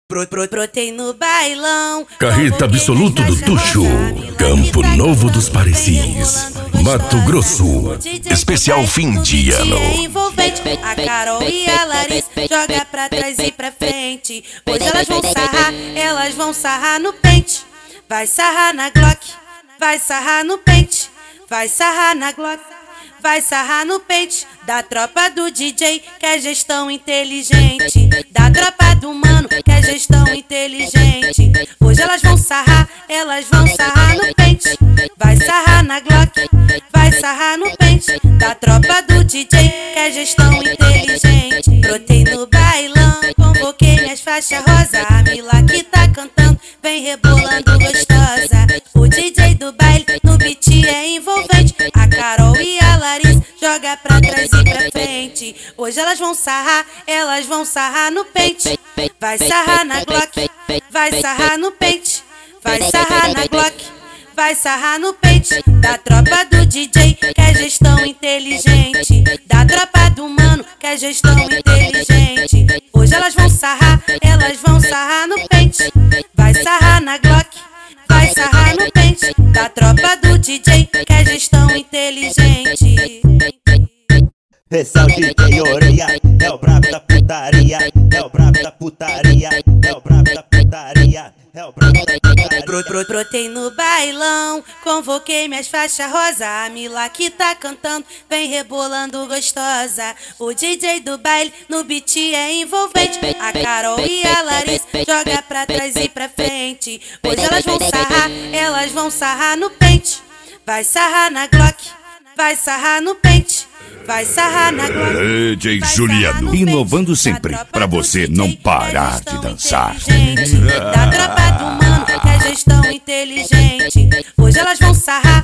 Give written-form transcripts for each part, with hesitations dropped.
Brotei no bailão. Carreta absoluto do Tuxo, Campo Novo dos Parecis, Mato Grosso. Especial fim de ano. A Carol e a Larissa joga pra trás e pra frente. Hoje elas vão sarrar no pente. Vai sarrar na Glock, vai sarrar no pente. Vai sarrar na Glock, vai sarrar no pente. Da tropa do DJ, que é gestão inteligente. Da tropa do mano, que é gestão inteligente. Hoje elas vão sarrar no pente. Vai sarrar na Glock, vai sarrar no pente. Da tropa do DJ, que é gestão inteligente. Brotei no bailão, convoquei minhas faixas rosa. A Mila que tá cantando, vem rebolando gostosa. O DJ do baile, no beat é envolvente. A Carol e a Larissa joga pra trás e pra frente. Hoje elas vão sarrar no pente. Vai sarrar na Glock, vai sarrar no pente. Vai sarrar na Glock, vai sarrar no pente. Da tropa do DJ, que é gestão inteligente. Da tropa do mano, que é gestão inteligente. Hoje elas vão sarrar no pente. Vai sarrar na Glock, vai sarrar no pente. Da tropa do DJ, que é gestão inteligente. Esse é o DJ Orelha, é o brabo da putaria. É o brabo da putaria, é o brabo da putaria. É o brabo da putaria. Brotei no bailão, convoquei minhas faixas rosa. A Mila que tá cantando, vem rebolando gostosa. O DJ do baile, no beat é envolvente. A Carol e a Larissa joga pra trás e pra frente. Hoje elas vão sarrar no pente. Vai sarrar na Glock, vai sarrar no pente. Vai sarrar na Glock, DJ Juliano, inovando sempre, pra você não parar de dançar. Da tropa do mano, que é gestão inteligente. Hoje elas vão sarrar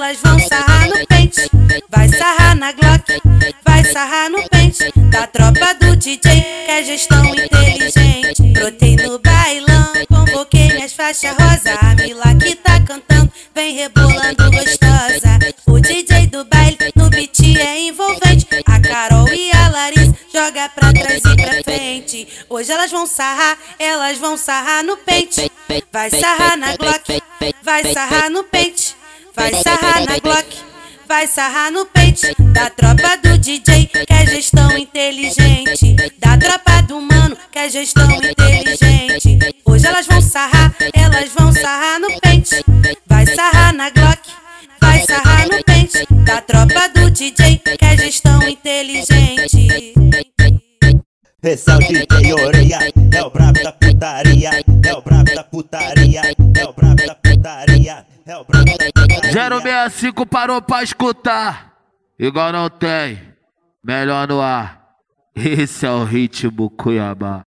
no pente. Vai sarrar na Glock, vai sarrar no pente. Da tropa do DJ, que é gestão inteligente. Brotei no bailão, convoquei minhas faixas rosa. A Mila que tá cantando, vem rebolando gostosa. O DJ do baile, no beat é envolvente. A Carol e a Larissa joga pra trás e pra frente. Hoje elas vão sarrar no pente. Vai sarrar na Glock, vai sarrar no pente. Vai sarrar na Glock, vai sarrar no pente. Da tropa do DJ, que é gestão inteligente. Da tropa do mano, que é gestão inteligente. Hoje elas vão sarrar no pente. Vai sarrar na Glock, vai sarrar no pente. Da tropa do DJ, que é gestão inteligente. Esse é o DJ Orelha, é o brabo da putaria. É o brabo da putaria, é o brabo da putaria. É o brabo da putaria. 065 parou pra escutar. Igual não tem, melhor no ar. Esse é o ritmo Cuiabá.